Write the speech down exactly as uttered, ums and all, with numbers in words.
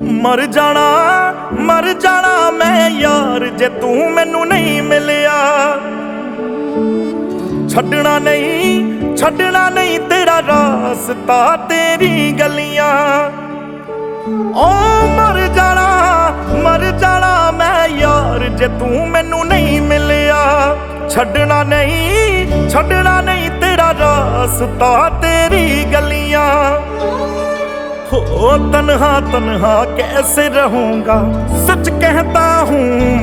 मर जाना मर जाना मैं यार जे तू मैनू नहीं मिलिया। छड्डना नहीं छड्डना नहीं तेरा रास्ता तेरी गलियां। ओ मर जाना मर जाना मैं यार जे तू मैनू नहीं मिलिया। छड्डना नहीं छड्डना नहीं तेरा रास्ता तेरी गलियां। हो तन्हा तन्हा कैसे रहूंगा सच कहता हूँ